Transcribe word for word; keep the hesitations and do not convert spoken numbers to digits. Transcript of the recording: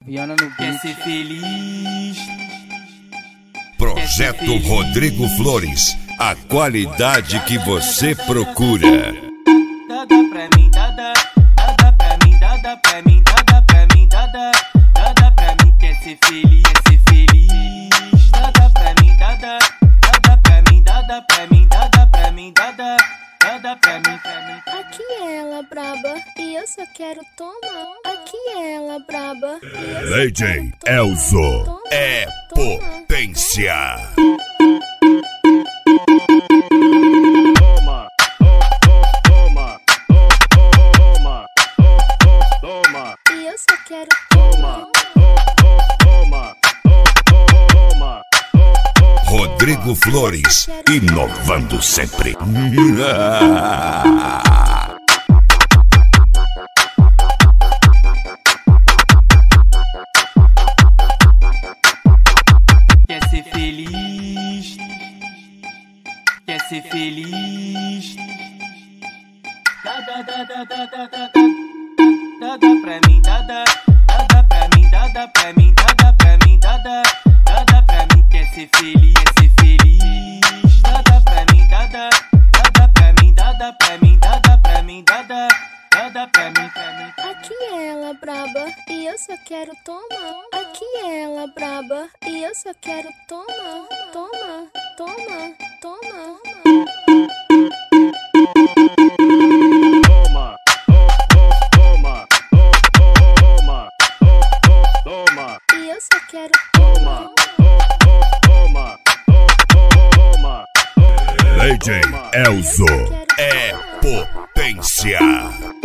Iana no Quer beat. ser feliz? Projeto Rodrigo Flores, a qualidade que você procura. Dada pra mim, dada, dada pra mim, dada pra mim, dada pra mim, dada, dada pra mim. Quer ser feliz, quer ser feliz? Dada pra mim, dada, dada pra mim, dada pra mim, dada pra mim, dada, dada pra mim, pra mim. Aqui é ela braba e eu só quero tomar. Aqui é ela braba e eu só D J quero tomar. Elzo Toma, é toma. potência. Toma, toma, toma, toma, E eu só quero toma, tomar. toma, toma. Rodrigo Flores, inovando sempre. Quer ser feliz? Quer ser feliz? Dada, dada, dada, dada, dada pra mim, dada, dada pra mim, dada pra mim, dada pra mim, dada, dada pra mim. Quer ser feliz? Quer ser feliz? Dada pra mim, dada, dada pra mim, dada pra mim, dada pra mim, dada, dada pra mim, pra mim. Aqui é ela braba e eu só quero tomar. Aqui é ela braba e eu só quero tomar. Toma, toma, toma. Toma, toma, toma, toma, E eu só quero toma, tomar. toma, toma. D J Elzo é potência.